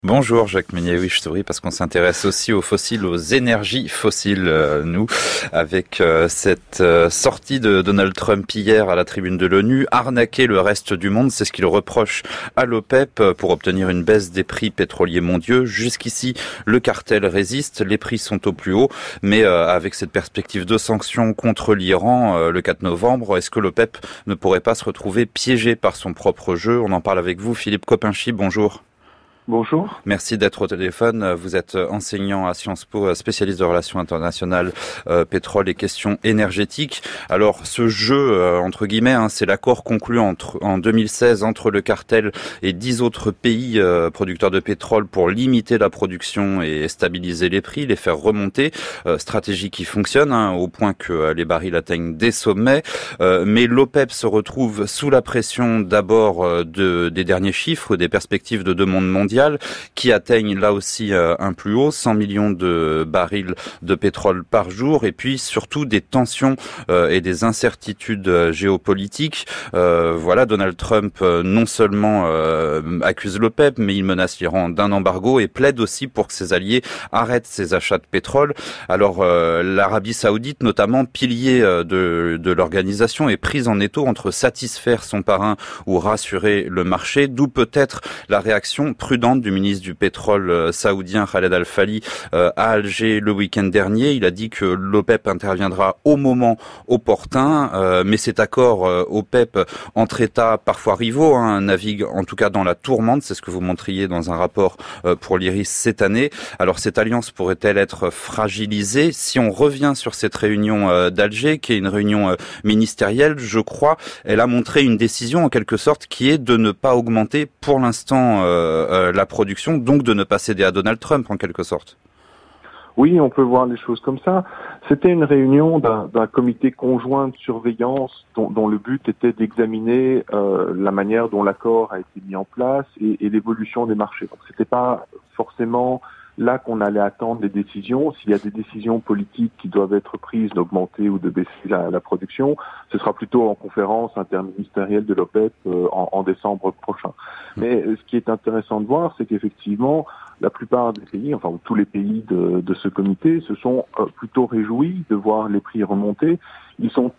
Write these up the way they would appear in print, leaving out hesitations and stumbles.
Bonjour Jacques Meunier, oui je souris parce qu'on s'intéresse aussi aux fossiles, aux énergies fossiles, nous, avec cette sortie de Donald Trump hier à la tribune de l'ONU, arnaquer le reste du monde, c'est ce qu'il reproche à l'OPEP pour obtenir une baisse des prix pétroliers mondiaux. Jusqu'ici, le cartel résiste, les prix sont au plus haut, mais avec cette perspective de sanctions contre l'Iran le 4 novembre, est-ce que l'OPEP ne pourrait pas se retrouver piégé par son propre jeu? On en parle avec vous, Philippe Coppinchy, bonjour. Bonjour. Merci d'être au téléphone. Vous êtes enseignant à Sciences Po, spécialiste de relations internationales, pétrole et questions énergétiques. Alors, ce jeu, entre guillemets, c'est l'accord conclu en 2016 entre le cartel et 10 autres pays producteurs de pétrole pour limiter la production et stabiliser les prix, les faire remonter. Stratégie qui fonctionne, au point que les barils atteignent des sommets. Mais l'OPEP se retrouve sous la pression d'abord des derniers chiffres, des perspectives de demande mondiale, qui atteignent là aussi un plus haut, 100 millions de barils de pétrole par jour, et puis surtout des tensions et des incertitudes géopolitiques. Voilà, Donald Trump non seulement accuse l'OPEP, mais il menace l'Iran d'un embargo et plaide aussi pour que ses alliés arrêtent ses achats de pétrole. Alors l'Arabie Saoudite, notamment pilier de l'organisation, est prise en étau entre satisfaire son parrain ou rassurer le marché, d'où peut-être la réaction prudente du ministre du pétrole saoudien Khaled Al-Falih à Alger le week-end dernier. Il a dit que l'OPEP interviendra au moment opportun, mais cet accord OPEP entre États parfois rivaux navigue en tout cas dans la tourmente, c'est ce que vous montriez dans un rapport pour l'IRIS cette année. Alors cette alliance pourrait-elle être fragilisée? Si on revient sur cette réunion d'Alger, qui est une réunion ministérielle, je crois, elle a montré une décision en quelque sorte qui est de ne pas augmenter pour l'instant la production, donc de ne pas céder à Donald Trump en quelque sorte. Oui, on peut voir les choses comme ça. C'était une réunion d'un comité conjoint de surveillance dont le but était d'examiner la manière dont l'accord a été mis en place et l'évolution des marchés. Donc c'était pas forcément là qu'on allait attendre des décisions. S'il y a des décisions politiques qui doivent être prises d'augmenter ou de baisser la production, ce sera plutôt en conférence interministérielle de l'OPEP en décembre prochain. Mais ce qui est intéressant de voir, c'est qu'effectivement, la plupart des pays, enfin tous les pays de ce comité, se sont plutôt réjouis de voir les prix remonter. Ils ont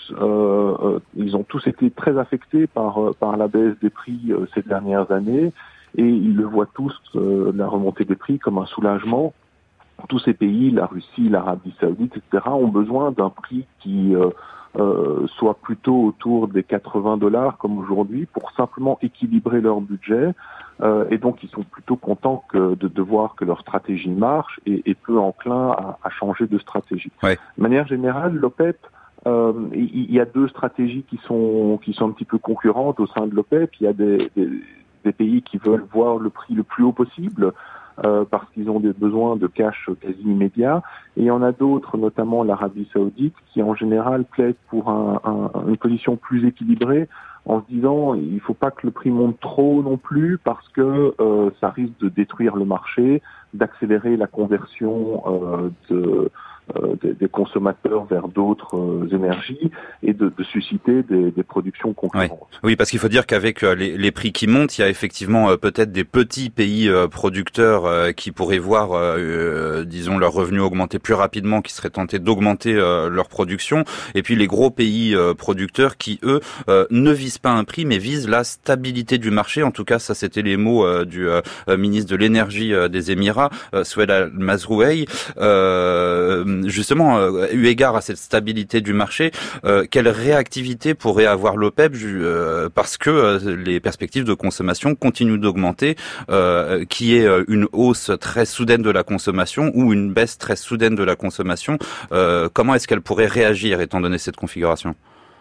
tous été très affectés par la baisse des prix ces dernières années. Et ils le voient tous, la remontée des prix, comme un soulagement. Tous ces pays, la Russie, l'Arabie Saoudite, etc., ont besoin d'un prix qui soit plutôt autour des $80 comme aujourd'hui, pour simplement équilibrer leur budget. Et donc, ils sont plutôt contents de voir que leur stratégie marche et peu enclins à changer de stratégie. Ouais. De manière générale, l'OPEP, il y a deux stratégies qui sont un petit peu concurrentes au sein de l'OPEP. Il y a des pays qui veulent voir le prix le plus haut possible parce qu'ils ont des besoins de cash quasi immédiats. Et il y en a d'autres, notamment l'Arabie Saoudite, qui en général plaident pour une position plus équilibrée en se disant il ne faut pas que le prix monte trop non plus parce que ça risque de détruire le marché, d'accélérer la conversion des consommateurs vers d'autres énergies et de susciter des productions concurrentes. Oui, parce qu'il faut dire qu'avec les prix qui montent, il y a effectivement peut-être des petits pays producteurs qui pourraient voir, disons, leurs revenus augmenter plus rapidement, qui seraient tentés d'augmenter leur production, et puis les gros pays producteurs qui, eux, ne visent pas un prix, mais visent la stabilité du marché. En tout cas, ça, c'était les mots du ministre de l'énergie des Émirats, Soued Al-Mazrouei. Justement, eu égard à cette stabilité du marché, quelle réactivité pourrait avoir l'OPEP parce que les perspectives de consommation continuent d'augmenter, qui est une hausse très soudaine de la consommation ou une baisse très soudaine de la consommation, comment est-ce qu'elle pourrait réagir étant donné cette configuration?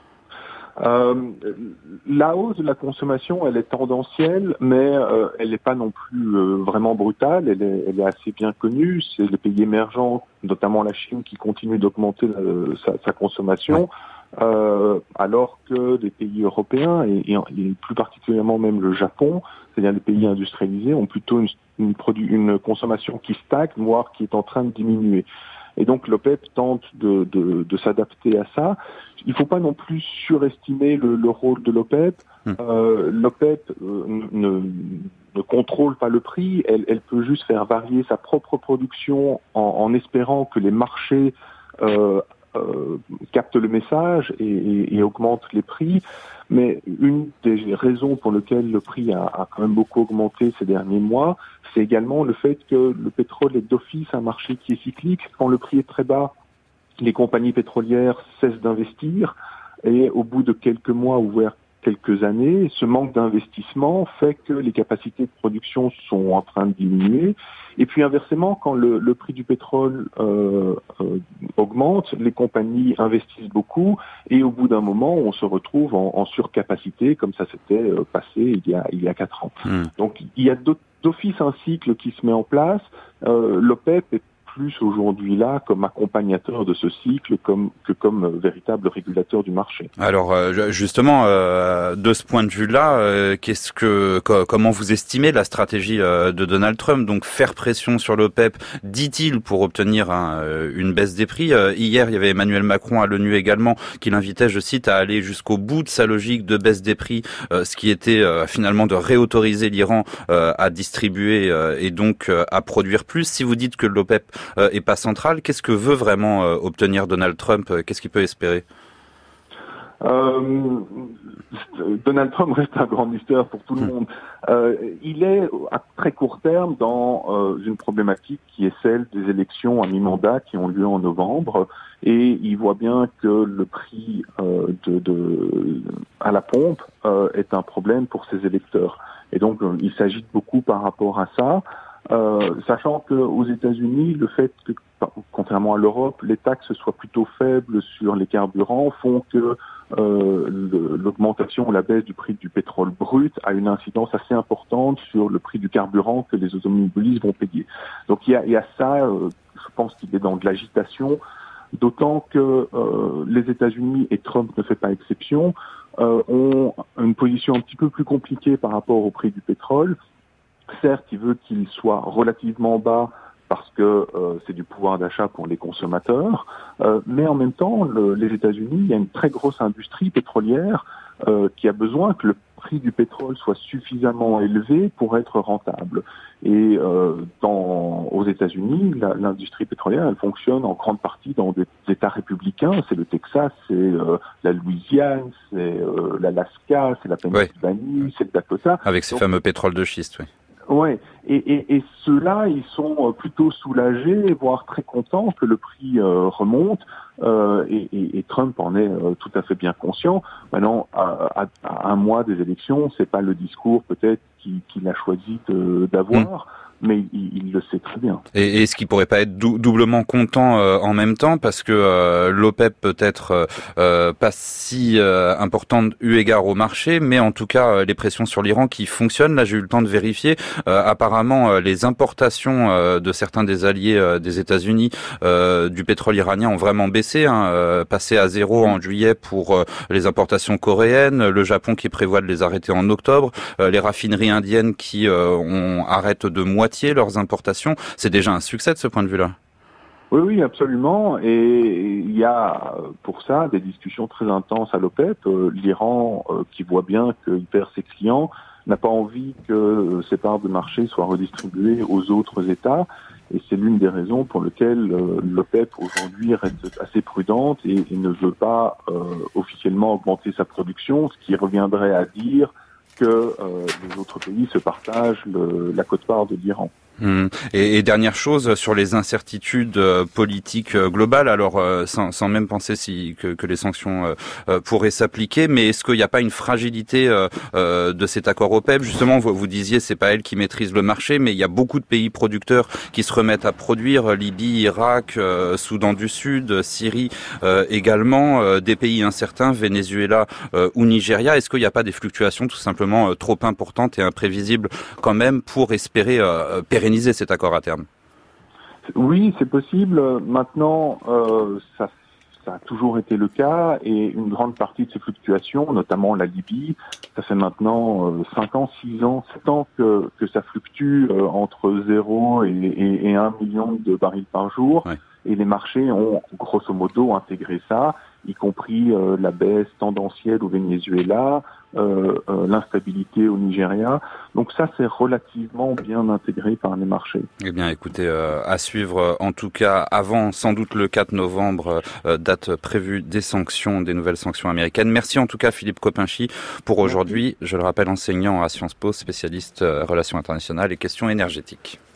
La hausse de la consommation, elle est tendancielle, mais elle n'est pas non plus vraiment brutale. Elle est assez bien connue. C'est les pays émergents, notamment la Chine, qui continue d'augmenter sa consommation, alors que les pays européens et plus particulièrement même le Japon, c'est-à-dire les pays industrialisés, ont plutôt une consommation qui stagne, voire qui est en train de diminuer. Et donc l'OPEP tente de s'adapter à ça. Il ne faut pas non plus surestimer le rôle de l'OPEP. L'OPEP ne contrôle pas le prix, elle peut juste faire varier sa propre production en espérant que les marchés captent le message et augmentent les prix. Mais une des raisons pour lesquelles le prix a quand même beaucoup augmenté ces derniers mois, c'est également le fait que le pétrole est d'office un marché qui est cyclique. Quand le prix est très bas, les compagnies pétrolières cessent d'investir et au bout de quelques mois ou voire quelques années, ce manque d'investissement fait que les capacités de production sont en train de diminuer. Et puis inversement, quand le prix du pétrole augmente, les compagnies investissent beaucoup et au bout d'un moment, on se retrouve en surcapacité, comme ça s'était passé il y a 4 ans. Donc il y a d'office un cycle qui se met en place. L'OPEP est plus aujourd'hui là comme accompagnateur de ce cycle comme véritable régulateur du marché. Alors justement, de ce point de vue-là, comment vous estimez la stratégie de Donald Trump? Donc faire pression sur l'OPEP, dit-il, pour obtenir une baisse des prix. Hier, il y avait Emmanuel Macron à l'ONU également qui l'invitait, je cite, à aller jusqu'au bout de sa logique de baisse des prix, ce qui était finalement de réautoriser l'Iran à distribuer et donc à produire plus. Si vous dites que l'OPEP est pas central, qu'est-ce que veut vraiment obtenir Donald Trump? Qu'est-ce qu'il peut espérer? Donald Trump reste un grand mystère pour tout le monde. Il est à très court terme dans une problématique qui est celle des élections à mi-mandat qui ont lieu en novembre, et il voit bien que le prix à la pompe est un problème pour ses électeurs. Et donc il s'agite beaucoup par rapport à ça. Sachant qu'aux États-Unis, le fait que, contrairement à l'Europe, les taxes soient plutôt faibles sur les carburants font que l'augmentation ou la baisse du prix du pétrole brut a une incidence assez importante sur le prix du carburant que les automobilistes vont payer. Donc il y a ça, je pense qu'il est dans de l'agitation, d'autant que les États-Unis, et Trump ne fait pas exception, ont une position un petit peu plus compliquée par rapport au prix du pétrole. Certes, il veut qu'il soit relativement bas parce que c'est du pouvoir d'achat pour les consommateurs, mais en même temps, les États-Unis, il y a une très grosse industrie pétrolière qui a besoin que le prix du pétrole soit suffisamment élevé pour être rentable. Et aux États-Unis, l'industrie pétrolière, elle fonctionne en grande partie dans des États républicains. C'est le Texas, c'est la Louisiane, c'est l'Alaska, c'est la Pennsylvanie, c'est le Dakota. Avec ces fameux pétroles de schiste, oui. Ouais, et ceux-là, ils sont plutôt soulagés, voire très contents que le prix remonte, et Trump en est tout à fait bien conscient. Maintenant, à un mois des élections, c'est pas le discours peut-être qu'il a choisi d'avoir. Mais il le sait très bien. Et est-ce qu'il pourrait pas être doublement content en même temps, parce que l'OPEP peut être pas si importante eu égard au marché, mais en tout cas les pressions sur l'Iran qui fonctionnent. Là, j'ai eu le temps de vérifier. Apparemment, les importations de certains des alliés des États-Unis du pétrole iranien ont vraiment baissé, passé à 0 en juillet pour les importations coréennes, le Japon qui prévoit de les arrêter en octobre, les raffineries indiennes qui arrêtent de moitié leurs importations. C'est déjà un succès de ce point de vue-là. Oui, absolument. Et il y a pour ça des discussions très intenses à l'OPEP. L'Iran, qui voit bien qu'il perd ses clients, n'a pas envie que ses parts de marché soient redistribuées aux autres États. Et c'est l'une des raisons pour lesquelles l'OPEP aujourd'hui reste assez prudente et ne veut pas officiellement augmenter sa production, ce qui reviendrait à dire que les autres pays se partagent la quote-part de l'Iran. Et dernière chose sur les incertitudes politiques globales, alors sans même penser que les sanctions pourraient s'appliquer, mais est-ce qu'il n'y a pas une fragilité de cet accord OPEP? Justement, vous disiez c'est pas elle qui maîtrise le marché, mais il y a beaucoup de pays producteurs qui se remettent à produire, Libye, Irak, Soudan du Sud, Syrie également, des pays incertains, Venezuela ou Nigeria. Est-ce qu'il n'y a pas des fluctuations tout simplement trop importantes et imprévisibles quand même pour espérer pérenniser cet accord à terme? Oui, c'est possible. Maintenant, ça a toujours été le cas, et une grande partie de ces fluctuations, notamment la Libye, ça fait maintenant 5 ans, 6 ans, 7 ans que ça fluctue entre 0 et 1 million de barils par jour. Ouais. Et les marchés ont grosso modo intégré ça. y compris la baisse tendancielle au Venezuela, l'instabilité au Nigeria. Donc ça, c'est relativement bien intégré par les marchés. Eh bien, écoutez, à suivre en tout cas avant, sans doute le 4 novembre, date prévue des sanctions, des nouvelles sanctions américaines. Merci en tout cas Philippe Coppinchy pour aujourd'hui. Je le rappelle, enseignant à Sciences Po, spécialiste relations internationales et questions énergétiques.